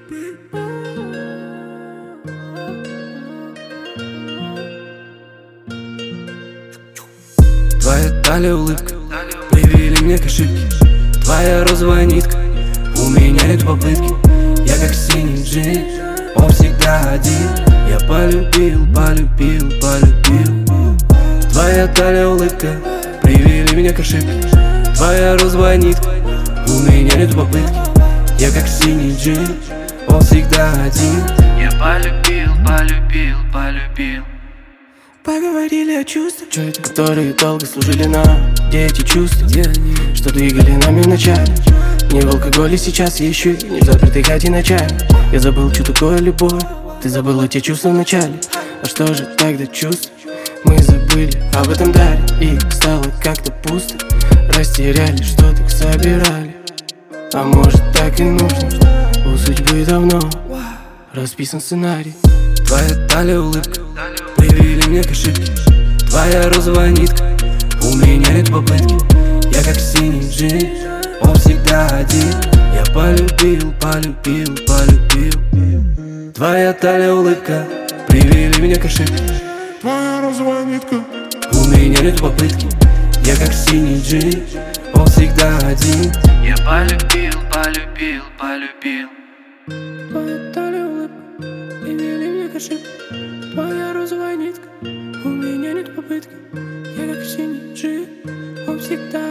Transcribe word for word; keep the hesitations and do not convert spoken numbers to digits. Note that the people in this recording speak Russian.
Твоя талия улыбка привели меня к ошибке. Твоя розовая нитка, у меня нет попытки. Я как синий джин, он всегда один. Я полюбил, полюбил, полюбил. Твоя талия улыбка привели меня к ошибке. Твоя розовая нитка, у меня нет попытки. Я как синий джин, он всегда один. Я полюбил, полюбил, полюбил. Поговорили о чувствах, которые долго служили нам. Где эти чувства, что двигали нами вначале? Не в алкоголе сейчас, еще и не в запертой хате ночами. Я забыл, что такое любовь, ты забыла те чувства в начале. А что же тогда чувств? Мы забыли об этом даре, и стало как-то пусто. Растеряли, что так собирали. А может так и нужно, у судьбы давно расписан сценарий. Твоя талия улыбка привели меня к ошибке. Твоя розовая нитка, у меня нет попытки. Я как синий джин, он всегда один. Я полюбил, полюбил, полюбил. Твоя талия улыбка привели меня к ошибке. Твоя розовая нитка, у меня нет попытки. Я как синий джин, он всегда один. Я полюбил, полюбил, полюбил. твоя талия улыбка привели меня к ошибке. Твоя розовая нитка, у меня нет попытки. Я как синий джин, он всегда